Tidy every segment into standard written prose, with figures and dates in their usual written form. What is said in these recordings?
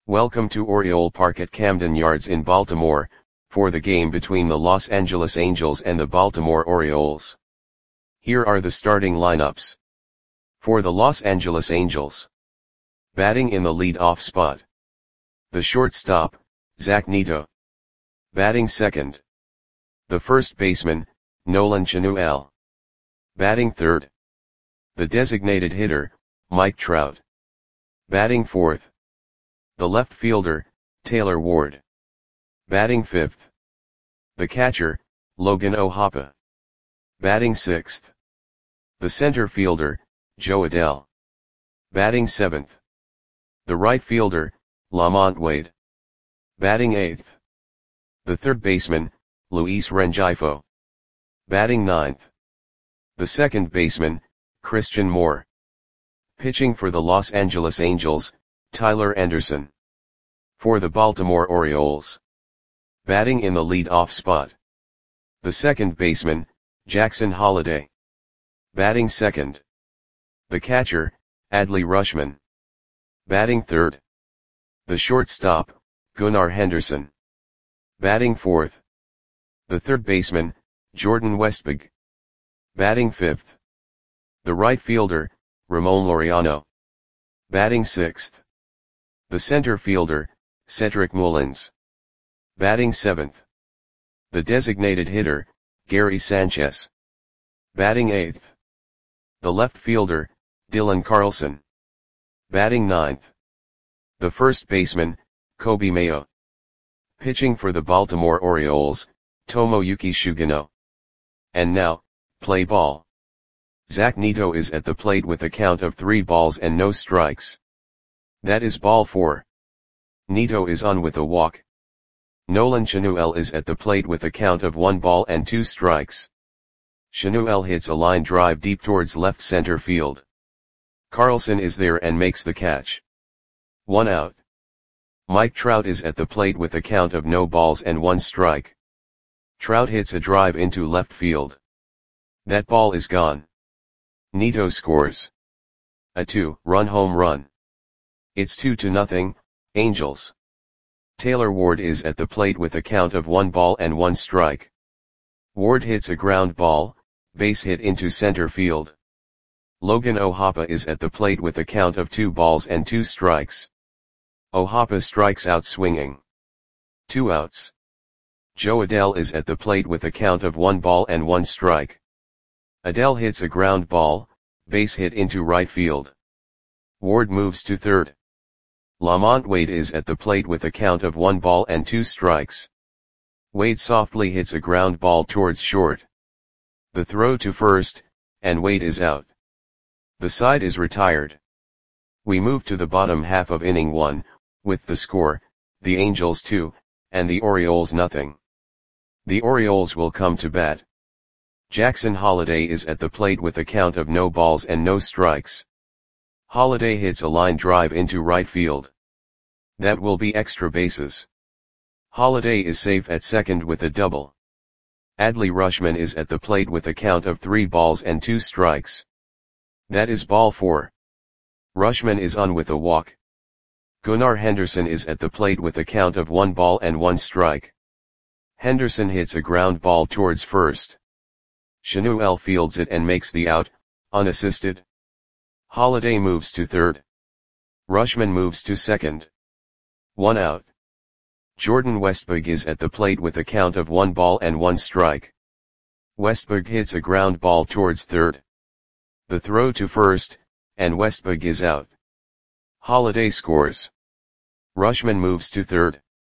Welcome to Oriole Park at Camden Yards in Baltimore, for the game between the Los Angeles Angels and the Baltimore Orioles. Here are the starting lineups. For the Los Angeles Angels. Batting in the lead-off spot. The shortstop, Zach Neto. Batting second. The first baseman, Nolan Chanuel. Batting third. The designated hitter, Mike Trout. Batting fourth. The left fielder, Taylor Ward. Batting fifth. The catcher, Logan O'Hoppe. Batting sixth. The center fielder, Jo Adell. Batting seventh. The right fielder, LaMonte Wade. Batting eighth. The third baseman, Luis Rengifo. Batting ninth. The second baseman, Christian Moore. Pitching for the Los Angeles Angels, Tyler Anderson. For the Baltimore Orioles. Batting in the lead-off spot. The second baseman, Jackson Holliday. Batting second. The catcher, Adley Rutschman. Batting third. The shortstop, Gunnar Henderson. Batting fourth. The third baseman, Jordan Westburg. Batting fifth. The right fielder, Ramon Laureano. Batting sixth. The center fielder, Cedric Mullins. Batting seventh. The designated hitter, Gary Sanchez. Batting eighth. The left fielder, Dylan Carlson. Batting ninth. The first baseman, Kobe Mayo. Pitching for the Baltimore Orioles, Tomoyuki Sugino. And now, play ball. Zach Neto is at the plate with a count of 3 balls and no strikes. That is ball 4. Neto is on with a walk. Nolan Chanuel is at the plate with a count of 1 ball and 2 strikes. Chanuel hits a line drive deep towards left center field. Carlson is there and makes the catch. 1 out. Mike Trout is at the plate with a count of no balls and 1 strike. Trout hits a drive into left field. That ball is gone. Neto scores a 2-run home run. It's 2-0, Angels. Taylor Ward is at the plate with a count of 1 ball and 1 strike. Ward hits a ground ball, base hit into center field. Logan O'Hoppe is at the plate with a count of 2 balls and 2 strikes. O'Hoppe strikes out swinging. 2 outs. Jo Adell is at the plate with a count of 1 ball and 1 strike. Adell hits a ground ball, base hit into right field. Ward moves to third. LaMonte Wade is at the plate with a count of 1 ball and 2 strikes. Wade softly hits a ground ball towards short. The throw to first, and Wade is out. The side is retired. We move to the bottom half of inning 1, with the score, the Angels 2, and the Orioles 0. The Orioles will come to bat. Jackson Holliday is at the plate with a count of no balls and no strikes. Holliday hits a line drive into right field. That will be extra bases. Holliday is safe at second with a double. Adley Rutschman is at the plate with a count of 3 balls and 2 strikes. That is ball 4. Rutschman is on with a walk. Gunnar Henderson is at the plate with a count of 1 ball and 1 strike. Henderson hits a ground ball towards first. Chanuel fields it and makes the out, unassisted. Holliday moves to third. Rutschman moves to second. 1 out. Jordan Westburg is at the plate with a count of 1 ball and 1 strike. Westburg hits a ground ball towards third. The throw to first, and Westburg is out. Holliday scores. Rutschman moves to third.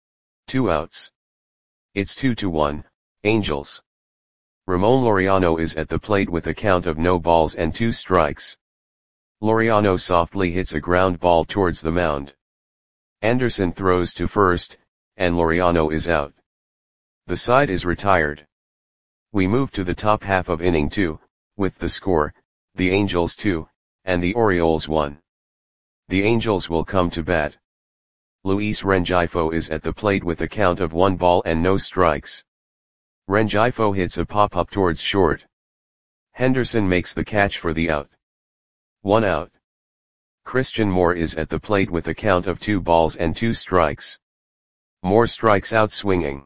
2 outs. It's 2-1, Angels. Ramon Laureano is at the plate with a count of no balls and 2 strikes. Laureano softly hits a ground ball towards the mound. Anderson throws to first, and Laureano is out. The side is retired. We move to the top half of inning 2, with the score, the Angels 2, and the Orioles 1. The Angels will come to bat. Luis Rengifo is at the plate with a count of 1 ball and no strikes. Rengifo hits a pop-up towards short. Henderson makes the catch for the out. 1 out. Christian Moore is at the plate with a count of 2 balls and 2 strikes. Moore strikes out swinging.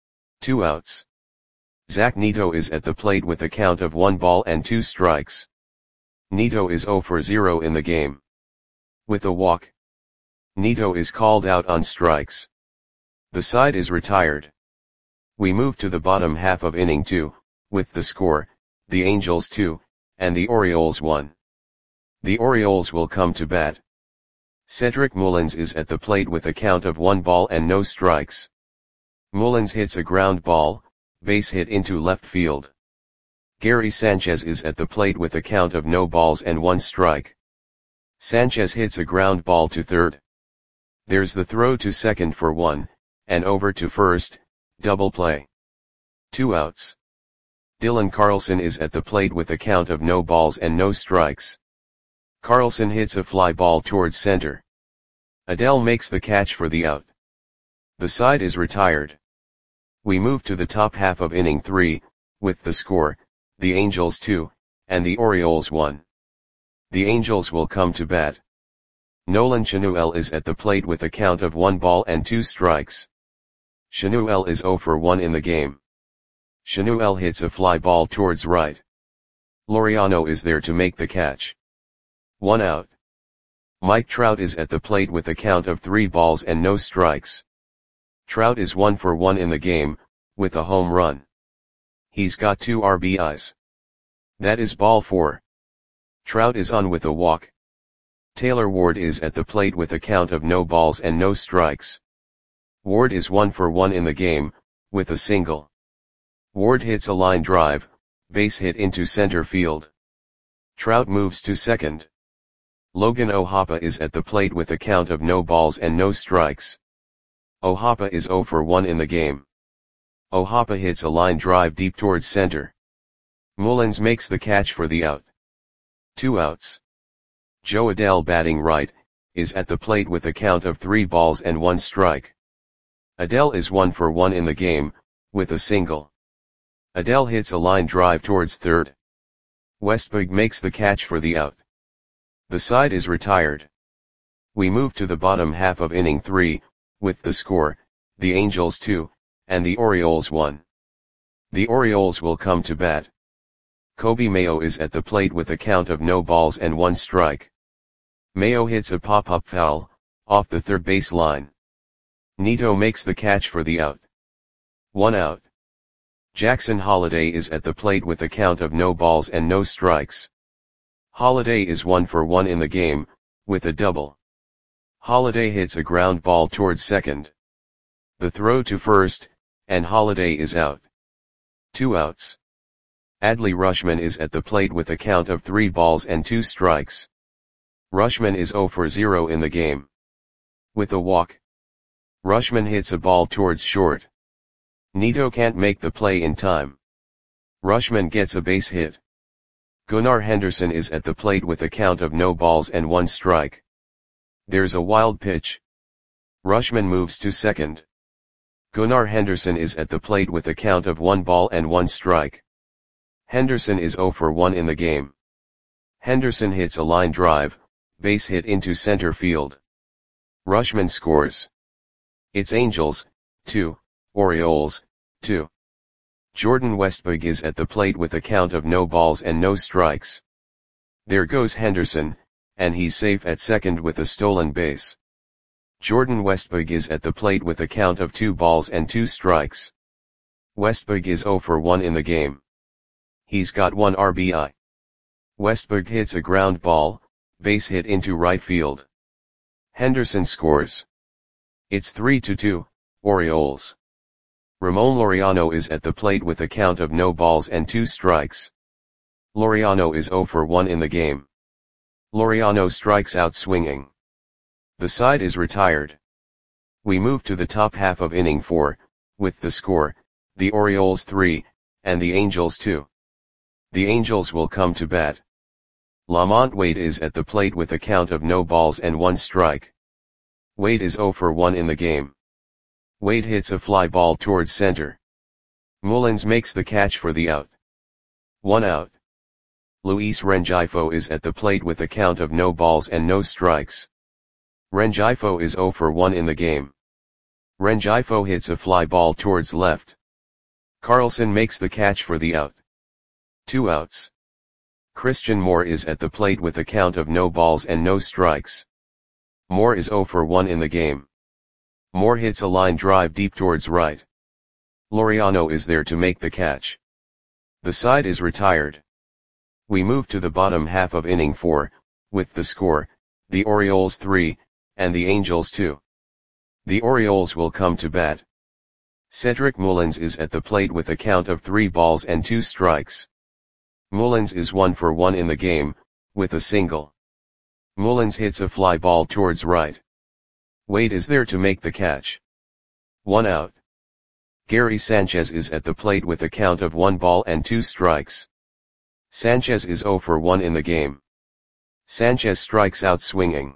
2 outs. Zach Neto is at the plate with a count of 1 ball and 2 strikes. Neto is 0 for 0 in the game. With a walk, Neto is called out on strikes. The side is retired. We move to the bottom half of inning 2, with the score, the Angels 2, and the Orioles 1. The Orioles will come to bat. Cedric Mullins is at the plate with a count of 1 ball and no strikes. Mullins hits a ground ball, base hit into left field. Gary Sanchez is at the plate with a count of no balls and 1 strike. Sanchez hits a ground ball to third. There's the throw to second for 1, and over to first, double play. 2 outs. Dylan Carlson is at the plate with a count of no balls and no strikes. Carlson hits a fly ball towards center. Adell makes the catch for the out. The side is retired. We move to the top half of inning 3, with the score, the Angels 2, and the Orioles 1. The Angels will come to bat. Nolan Chanuel is at the plate with a count of 1 ball and 2 strikes. Chanuel is 0 for 1 in the game. Chanuel hits a fly ball towards right. Laureano is there to make the catch. 1 out. Mike Trout is at the plate with a count of 3 balls and no strikes. Trout is 1 for 1 in the game, with a home run. He's got 2 RBIs. That is ball 4. Trout is on with a walk. Taylor Ward is at the plate with a count of no balls and no strikes. Ward is 1 for 1 in the game, with a single. Ward hits a line drive, base hit into center field. Trout moves to second. Logan O'Hoppe is at the plate with a count of no balls and no strikes. O'Hoppe is 0 for 1 in the game. O'Hoppe hits a line drive deep towards center. Mullins makes the catch for the out. 2 outs. Joe Adell, batting right, is at the plate with a count of 3 balls and 1 strike. Adell is 1 for 1 in the game, with a single. Adell hits a line drive towards third. Westberg makes the catch for the out. The side is retired. We move to the bottom half of inning 3, with the score, the Angels 2, and the Orioles 1. The Orioles will come to bat. Kobe Mayo is at the plate with a count of no balls and 1 strike. Mayo hits a pop-up foul, off the third base line. Neto makes the catch for the out. 1 out. Jackson Holliday is at the plate with a count of no balls and no strikes. Holliday is 1 for 1 in the game, with a double. Holliday hits a ground ball towards second. The throw to first, and Holliday is out. 2 outs. Adley Rutschman is at the plate with a count of 3 balls and 2 strikes. Rutschman is 0 for 0 in the game. With a walk, Rutschman hits a ball towards short. Neto can't make the play in time. Rutschman gets a base hit. Gunnar Henderson is at the plate with a count of no balls and 1 strike. There's a wild pitch. Rutschman moves to second. Gunnar Henderson is at the plate with a count of 1 ball and 1 strike. Henderson is 0 for 1 in the game. Henderson hits a line drive, base hit into center field. Rutschman scores. It's Angels, 2, Orioles, 2. Jordan Westberg is at the plate with a count of no balls and no strikes. There goes Henderson, and he's safe at second with a stolen base. Jordan Westberg is at the plate with a count of 2 balls and 2 strikes. Westberg is 0 for 1 in the game. He's got 1 RBI. Westberg hits a ground ball, base hit into right field. Henderson scores. It's 3-2, Orioles. Ramon Laureano is at the plate with a count of no balls and 2 strikes. Laureano is 0 for 1 in the game. Laureano strikes out swinging. The side is retired. We move to the top half of inning 4, with the score, the Orioles 3, and the Angels 2. The Angels will come to bat. Lamont Wade is at the plate with a count of no balls and 1 strike. Wade is 0 for 1 in the game. Wade hits a fly ball towards center. Mullins makes the catch for the out. 1 out. Luis Rengifo is at the plate with a count of no balls and no strikes. Rengifo is 0 for 1 in the game. Rengifo hits a fly ball towards left. Carlson makes the catch for the out. 2 outs. Christian Moore is at the plate with a count of no balls and no strikes. Moore is 0 for 1 in the game. Moore hits a line drive deep towards right. Laureano is there to make the catch. The side is retired. We move to the bottom half of inning 4, with the score, the Orioles 3, and the Angels 2. The Orioles will come to bat. Cedric Mullins is at the plate with a count of 3 balls and 2 strikes. Mullins is 1 for 1 in the game, with a single. Mullins hits a fly ball towards right. Wade is there to make the catch. 1 out. Gary Sanchez is at the plate with a count of 1 ball and 2 strikes. Sanchez is 0 for 1 in the game. Sanchez strikes out swinging.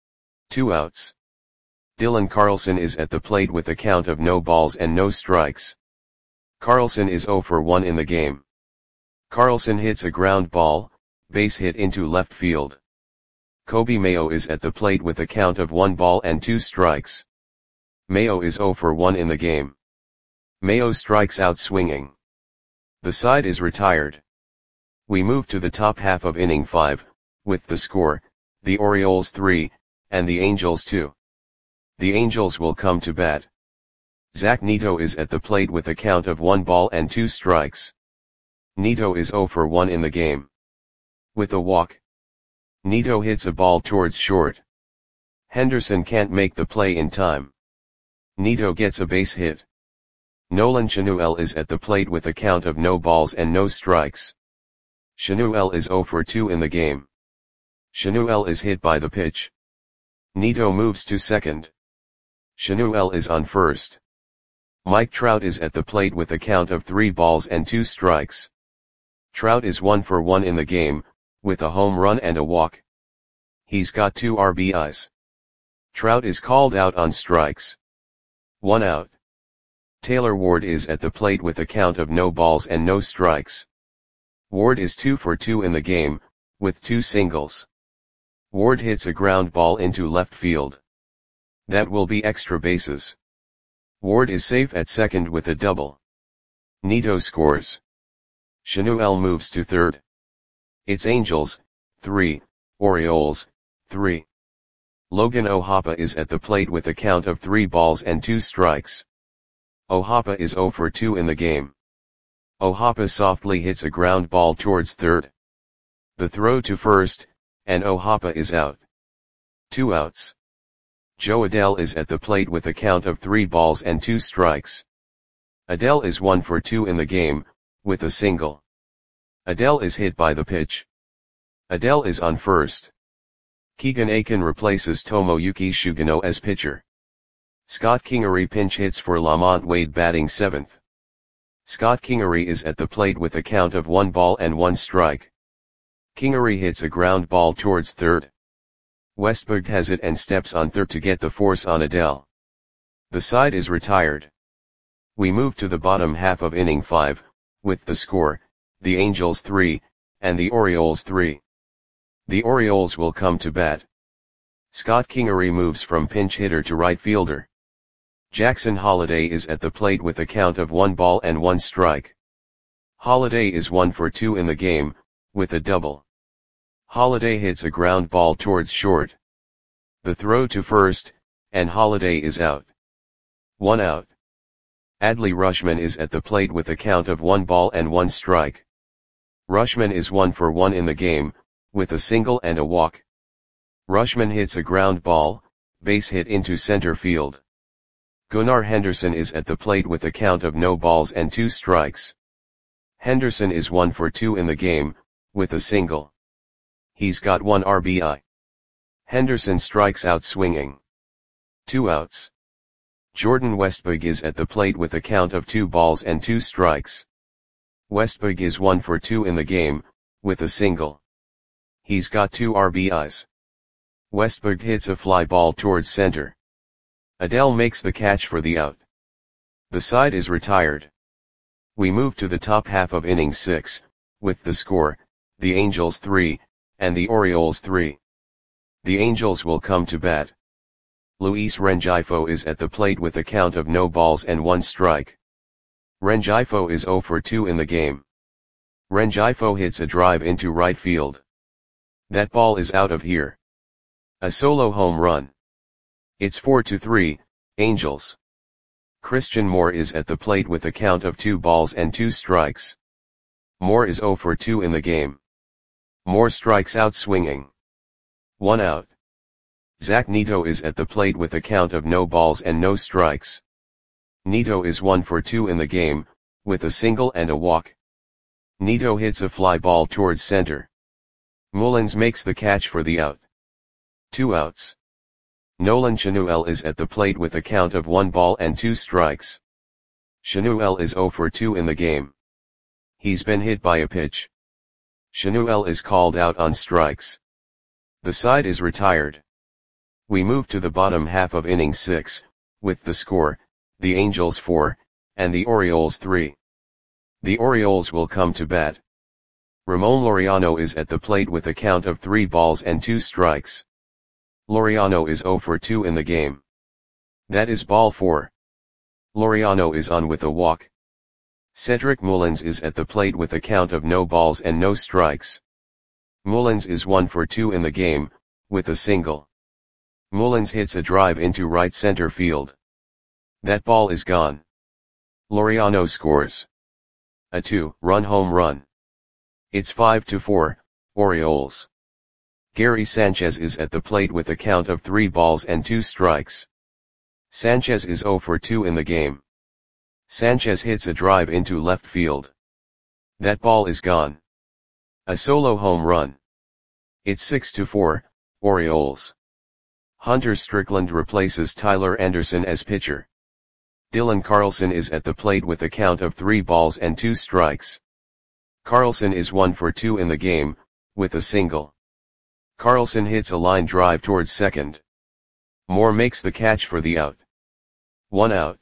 2 outs. Dylan Carlson is at the plate with a count of no balls and no strikes. Carlson is 0 for 1 in the game. Carlson hits a ground ball, base hit into left field. Kobe Mayo is at the plate with a count of 1 ball and 2 strikes. Mayo is 0 for 1 in the game. Mayo strikes out swinging. The side is retired. We move to the top half of inning 5, with the score, the Orioles 3, and the Angels 2. The Angels will come to bat. Zach Neto is at the plate with a count of 1 ball and 2 strikes. Neto is 0 for 1 in the game. With a walk. Neto hits a ball towards short. Henderson can't make the play in time. Neto gets a base hit. Nolan Chanuel is at the plate with a count of no balls and no strikes. Chanuel is 0 for 2 in the game. Chanuel is hit by the pitch. Neto moves to second. Chanuel is on first. Mike Trout is at the plate with a count of 3 balls and 2 strikes. Trout is 1 for 1 in the game, with a home run and a walk. He's got 2 RBIs. Trout is called out on strikes. 1 out. Taylor Ward is at the plate with a count of no balls and no strikes. Ward is 2 for 2 in the game, with 2 singles. Ward hits a ground ball into left field. That will be extra bases. Ward is safe at second with a double. Neto scores. Chanuel moves to third. It's Angels, 3, Orioles, 3. Logan O'Hoppe is at the plate with a count of 3 balls and 2 strikes. O'Hoppe is 0 for 2 in the game. O'Hoppe softly hits a ground ball towards third. The throw to first, and O'Hoppe is out. 2 outs. Joe Adell is at the plate with a count of 3 balls and 2 strikes. Adell is 1 for 2 in the game, with a single. Adell is hit by the pitch. Adell is on first. Keegan Akin replaces Tomoyuki Sugano as pitcher. Scott Kingery pinch hits for Lamont Wade batting 7th. Scott Kingery is at the plate with a count of 1 ball and 1 strike. Kingery hits a ground ball towards third. Westberg has it and steps on third to get the force on Adell. The side is retired. We move to the bottom half of inning 5, with the score, the Angels 3, and the Orioles 3. The Orioles will come to bat. Scott Kingery moves from pinch hitter to right fielder. Jackson Holliday is at the plate with a count of 1 ball and 1 strike. Holliday is 1 for 2 in the game, with a double. Holliday hits a ground ball towards short. The throw to first, and Holliday is out. 1 out. Adley Rutschman is at the plate with a count of 1 ball and 1 strike. Rutschman is 1 for 1 in the game, with a single and a walk. Rutschman hits a ground ball, base hit into center field. Gunnar Henderson is at the plate with a count of no balls and 2 strikes. Henderson is 1 for 2 in the game, with a single. He's got 1 RBI. Henderson strikes out swinging. 2 outs. Jordan Westberg is at the plate with a count of 2 balls and 2 strikes. Westberg is 1 for 2 in the game, with a single. He's got 2 RBIs. Westberg hits a fly ball towards center. Adell makes the catch for the out. The side is retired. We move to the top half of inning 6, with the score, the Angels 3, and the Orioles 3. The Angels will come to bat. Luis Rengifo is at the plate with a count of no balls and 1 strike. Rengifo is 0 for 2 in the game. Rengifo hits a drive into right field. That ball is out of here. A solo home run. It's 4-3, Angels. Christian Moore is at the plate with a count of 2 balls and 2 strikes. Moore is 0 for 2 in the game. Moore strikes out swinging. 1 out. Zach Neto is at the plate with a count of no balls and no strikes. Neto is 1 for 2 in the game, with a single and a walk. Neto hits a fly ball towards center. Mullins makes the catch for the out. 2 outs. Nolan Chanuel is at the plate with a count of 1 ball and 2 strikes. Chanuel is 0 for 2 in the game. He's been hit by a pitch. Chanuel is called out on strikes. The side is retired. We move to the bottom half of inning 6, with the score, the Angels 4, and the Orioles 3. The Orioles will come to bat. Ramon Laureano is at the plate with a count of 3 balls and 2 strikes. Laureano is 0 for 2 in the game. That is ball 4. Laureano is on with a walk. Cedric Mullins is at the plate with a count of no balls and no strikes. Mullins is 1 for 2 in the game, with a single. Mullins hits a drive into right center field. That ball is gone. Laureano scores a 2-run home run. It's 5-4, Orioles. Gary Sanchez is at the plate with a count of 3 balls and 2 strikes. Sanchez is 0 for 2 in the game. Sanchez hits a drive into left field. That ball is gone. A solo home run. It's 6-4, Orioles. Hunter Strickland replaces Tyler Anderson as pitcher. Dylan Carlson is at the plate with a count of 3 balls and 2 strikes. Carlson is 1 for 2 in the game, with a single. Carlson hits a line drive towards second. Moore makes the catch for the out. 1 out.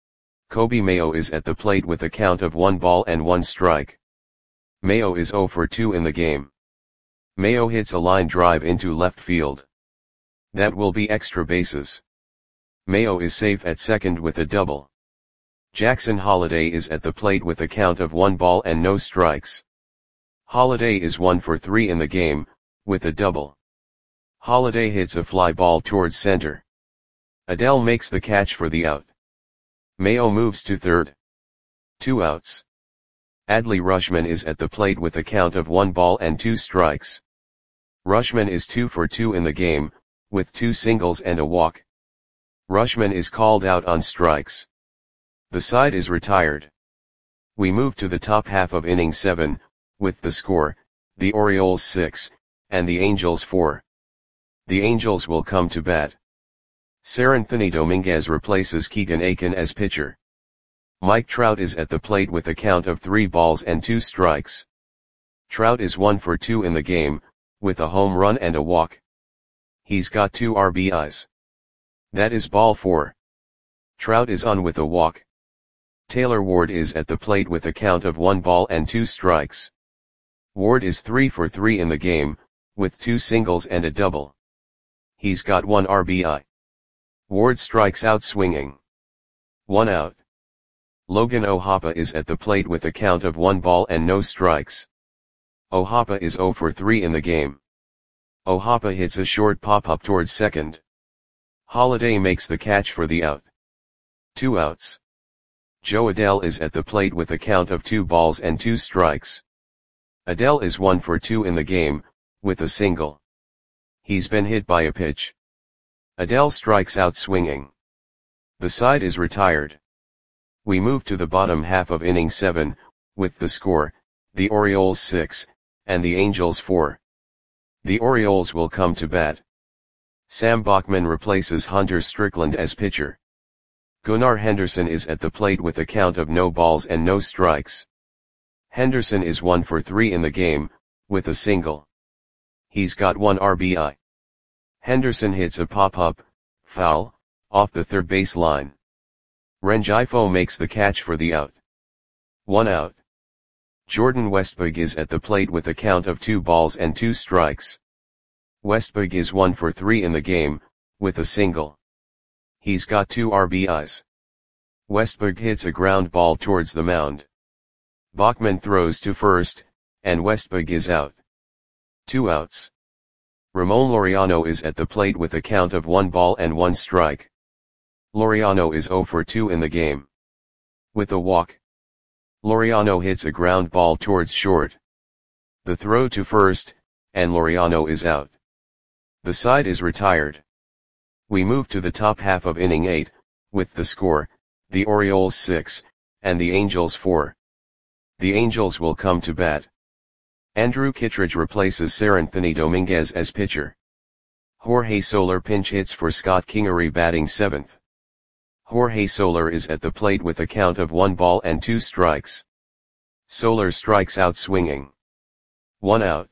Kobe Mayo is at the plate with a count of 1 ball and 1 strike. Mayo is 0 for 2 in the game. Mayo hits a line drive into left field. That will be extra bases. Mayo is safe at second with a double. Jackson Holliday is at the plate with a count of 1 ball and no strikes. Holliday is 1 for 3 in the game, with a double. Holliday hits a fly ball towards center. Adele makes the catch for the out. Mayo moves to third. 2 outs. Adley Rutschman is at the plate with a count of 1 ball and 2 strikes. Rutschman is 2 for 2 in the game, with 2 singles and a walk. Rutschman is called out on strikes. The side is retired. We move to the top half of inning 7, with the score, the Orioles 6, and the Angels 4. The Angels will come to bat. Seranthony Dominguez replaces Keegan Aiken as pitcher. Mike Trout is at the plate with a count of 3 balls and 2 strikes. Trout is 1 for 2 in the game, with a home run and a walk. He's got 2 RBIs. That is ball 4. Trout is on with a walk. Taylor Ward is at the plate with a count of 1 ball and 2 strikes. Ward is 3 for 3 in the game, with 2 singles and a double. He's got 1 RBI. Ward strikes out swinging. 1 out. Logan O'Hoppe is at the plate with a count of 1 ball and no strikes. O'Hoppe is 0 for 3 in the game. O'Hoppe hits a short pop-up towards second. Holliday makes the catch for the out. 2 outs. Joe Adele is at the plate with a count of 2 balls and 2 strikes. Adele is 1 for 2 in the game, with a single. He's been hit by a pitch. Adele strikes out swinging. The side is retired. We move to the bottom half of inning 7, with the score, the Orioles 6, and the Angels 4. The Orioles will come to bat. Sam Bachman replaces Hunter Strickland as pitcher. Gunnar Henderson is at the plate with a count of no balls and no strikes. Henderson is 1 for 3 in the game, with a single. He's got 1 RBI. Henderson hits a pop-up, foul, off the third base line. Rengifo makes the catch for the out. 1 out. Jordan Westbrook is at the plate with a count of 2 balls and 2 strikes. Westbrook is 1 for 3 in the game, with a single. He's got 2 RBIs. Westbrook hits a ground ball towards the mound. Bachman throws to first, and Westbrook is out. 2 outs. Ramon Laureano is at the plate with a count of 1 ball and 1 strike. Laureano is 0 for 2 in the game. With a walk. Laureano hits a ground ball towards short. The throw to first, and Laureano is out. The side is retired. We move to the top half of inning 8, with the score, the Orioles 6, and the Angels 4. The Angels will come to bat. Andrew Kittredge replaces Seranthony Dominguez as pitcher. Jorge Soler pinch hits for Scott Kingery batting 7th. Jorge Soler is at the plate with a count of 1 ball and 2 strikes. Soler strikes out swinging. 1 out.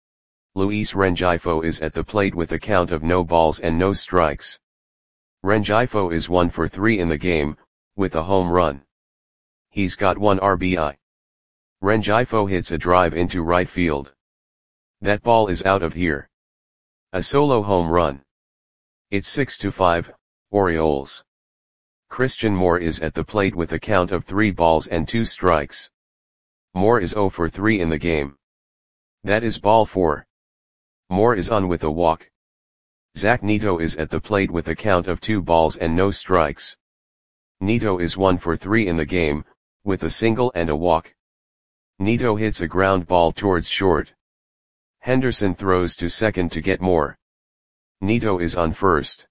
Luis Rengifo is at the plate with a count of no balls and no strikes. Rengifo is 1 for 3 in the game, with a home run. He's got 1 RBI. Rengifo hits a drive into right field. That ball is out of here. A solo home run. It's 6-5, Orioles. Christian Moore is at the plate with a count of 3 balls and 2 strikes. Moore is 0 for 3 in the game. That is ball 4. Moore is on with a walk. Zach Neto is at the plate with a count of 2 balls and no strikes. Neto is 1 for 3 in the game, with a single and a walk. Neto hits a ground ball towards short. Henderson throws to second to get Moore. Neto is on first.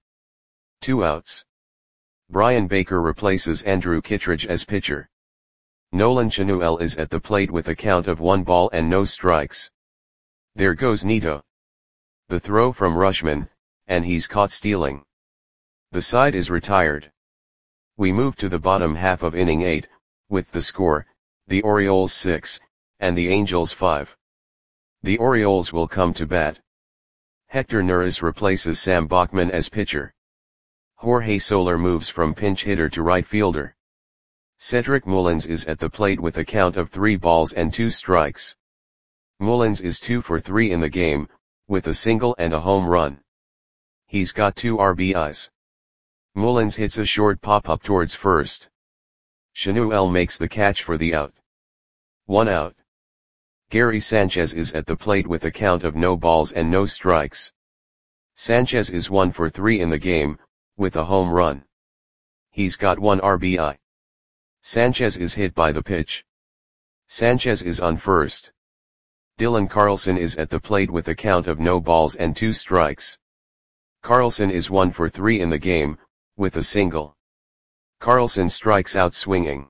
2 outs. Brian Baker replaces Andrew Kittredge as pitcher. Nolan Chanuel is at the plate with a count of 1 ball and no strikes. There goes Neto. The throw from Rushman, and he's caught stealing. The side is retired. We move to the bottom half of inning 8, with the score, the Orioles 6, and the Angels 5. The Orioles will come to bat. Hector Neris replaces Sam Bachman as pitcher. Jorge Soler moves from pinch hitter to right fielder. Cedric Mullins is at the plate with a count of 3 balls and 2 strikes. Mullins is 2 for 3 in the game, with a single and a home run. He's got 2 RBIs. Mullins hits a short pop-up towards first. Chanuel makes the catch for the out. 1 out. Gary Sanchez is at the plate with a count of no balls and no strikes. Sanchez is 1 for 3 in the game, with a home run. He's got 1 RBI. Sanchez is hit by the pitch. Sanchez is on first. Dylan Carlson is at the plate with a count of no balls and 2 strikes. Carlson is 1 for 3 in the game, with a single. Carlson strikes out swinging.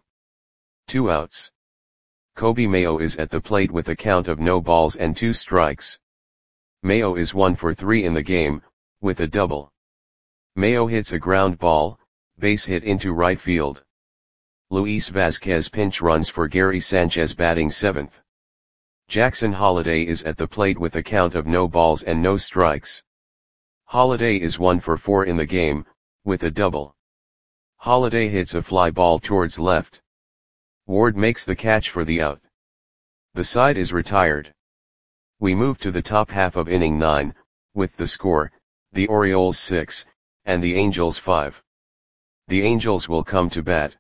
2 outs. Kobe Mayo is at the plate with a count of no balls and 2 strikes. Mayo is 1 for 3 in the game, with a double. Mayo hits a ground ball, base hit into right field. Luis Vasquez pinch runs for Gary Sanchez batting 7th. Jackson Holliday is at the plate with a count of no balls and no strikes. Holliday is 1 for 4 in the game, with a double. Holliday hits a fly ball towards left. Ward makes the catch for the out. The side is retired. We move to the top half of inning 9, with the score, the Orioles 6, and the Angels 5. The Angels will come to bat.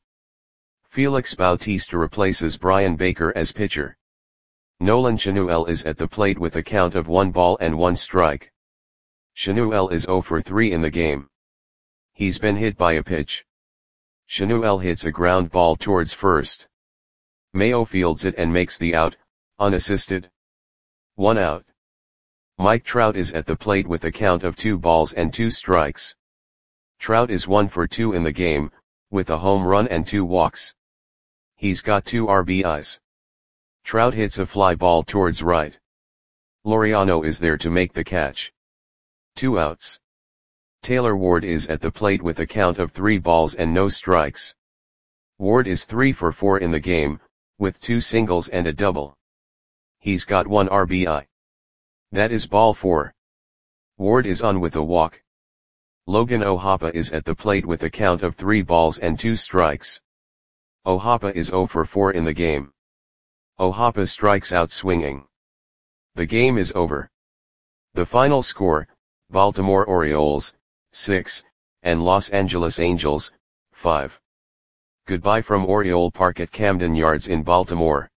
Felix Bautista replaces Brian Baker as pitcher. Nolan Chanuel is at the plate with a count of 1 ball and 1 strike. Chanuel is 0 for 3 in the game. He's been hit by a pitch. Chanuel hits a ground ball towards first. Mayo fields it and makes the out, unassisted. 1 out. Mike Trout is at the plate with a count of 2 balls and 2 strikes. Trout is 1 for 2 in the game, with a home run and 2 walks. He's got 2 RBIs. Trout hits a fly ball towards right. Laureano is there to make the catch. 2 outs. Taylor Ward is at the plate with a count of 3 balls and no strikes. Ward is 3 for 4 in the game, with 2 singles and a double. He's got 1 RBI. That is ball 4. Ward is on with a walk. Logan O'Hoppe is at the plate with a count of 3 balls and 2 strikes. O'Hoppe is 0 for 4 in the game. O'Hoppe strikes out swinging. The game is over. The final score, Baltimore Orioles, 6, and Los Angeles Angels, 5. Goodbye from Oriole Park at Camden Yards in Baltimore.